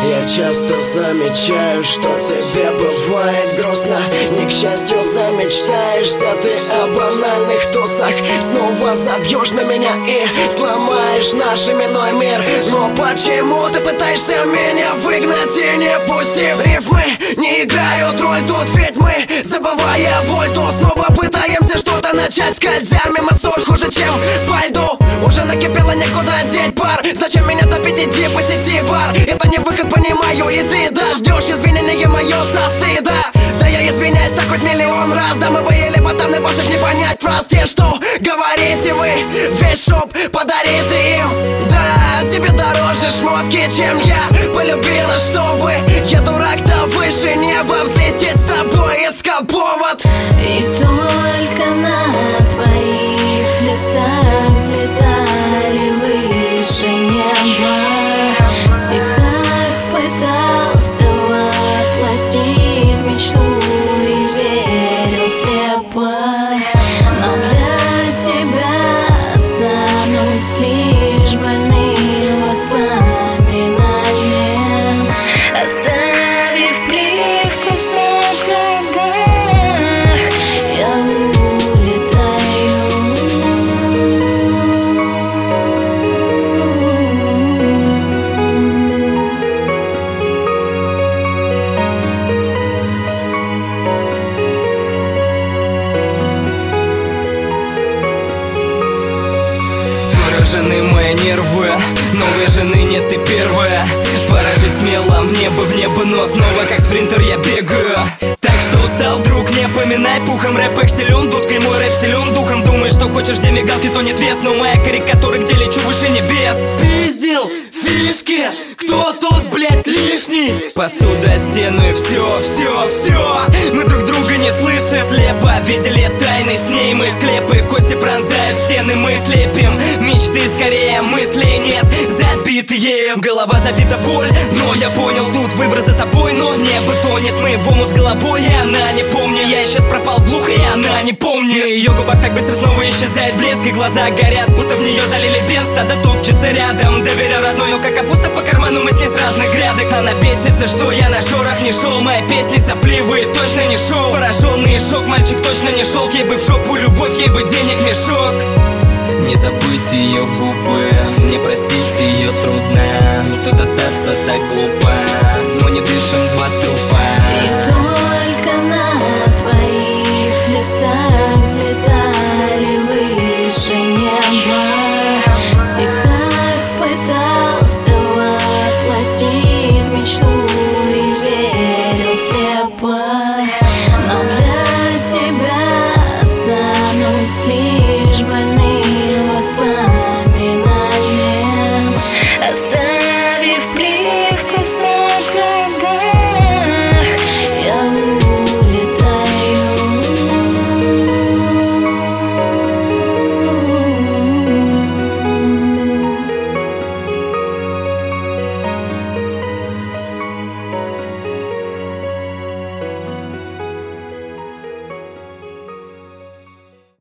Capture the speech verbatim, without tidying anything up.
Я часто замечаю, что тебе бывает грустно. Не к счастью замечтаешься ты о банальных тусах. Снова забьешь на меня и сломаешь наш именной мир. Но почему ты пытаешься меня выгнать и не пустив? Рифмы не играют роль тут, ведь мы, забывая боль, то снова пытаемся что-то начать, скользя мимо ссор хуже, чем по льду. Уже накипело, некуда деть пар. Зачем меня топить, иди посети бар. Это не выход, понимаю, и ты дождешь извинения мое со стыда. Да я извиняюсь так хоть миллион раз. Да мы выели ботаны ваших не понять фраз. Те, что говорите вы, весь шоп подарит им. Да, тебе дороже шмотки, чем я полюбила, чтобы я дурак-то выше неба взлететь с тобой искал повод. И только на твоих местах взлетали выше неба. В стихах пытался воплотить мечту и верил слепо. Но для тебя останусь лишь больным воспоминанием, оставив привкус на губах. Я улетаю. Поражены мои нервы, новой жены нет, ты первая. Поражить смело в небо, в небо, но снова как спринтер я бегаю. Так что устал, друг, не поминай пухом. Рэп их силен, дудкой мой рэп силен духом. Думаешь, что хочешь, где мигалки, то нет вес. Но моя карикатура, где лечу выше небес. Спиздил фишки, кто тут, блять, лишний? Посуда, стену и все, все, все. Мы друг друга не слышим. Слепо видели тайны, с ней мы склепы. Кости пронзают стены, мы слепим. Мечты скорее, мыслей нет. Забитые, голова забита боль. Но я понял, тут выбор за тобой. Но небо тонет, мы в омут с головой. И она не помнит, я исчез, пропал глухо. И она не помнит. На ее губах так быстро снова исчезает блеск. И глаза горят, будто в нее залили бенз. Стадо топчется рядом, доверяю родную, как капуста по карману, мы с ней с разных грядок. Она бесится, что я на шорох не шел. Моя песня сопливые, точно не шоу. Пораженный шок, мальчик точно не шел. Ей бы в шопу любовь, ей бы денег мешок. Не забыть ее губы, не простить ее трудно.